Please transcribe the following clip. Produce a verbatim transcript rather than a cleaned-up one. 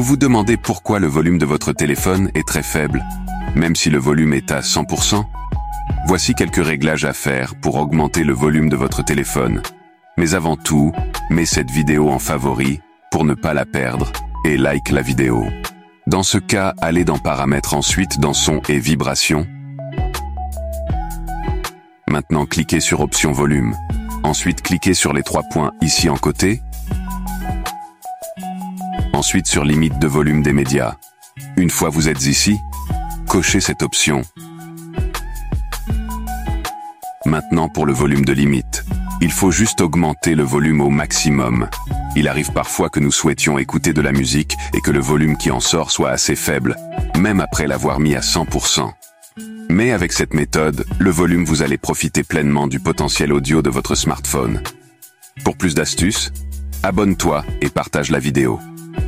Vous vous demandez pourquoi le volume de votre téléphone est très faible, même si le volume est à cent pour cent? Voici quelques réglages à faire pour augmenter le volume de votre téléphone. Mais avant tout, mets cette vidéo en favori pour ne pas la perdre et like la vidéo. Dans ce cas, allez dans Paramètres, ensuite dans Son et Vibration. Maintenant, cliquez sur Option Volume. Ensuite, cliquez sur les trois points ici en côté. Ensuite sur Limite de volume des médias. Une fois vous êtes ici, cochez cette option. Maintenant pour le volume de limite. Il faut juste augmenter le volume au maximum. Il arrive parfois que nous souhaitions écouter de la musique et que le volume qui en sort soit assez faible, même après l'avoir mis à cent pour cent. Mais avec cette méthode, le volume vous allez profiter pleinement du potentiel audio de votre smartphone. Pour plus d'astuces, abonne-toi et partage la vidéo.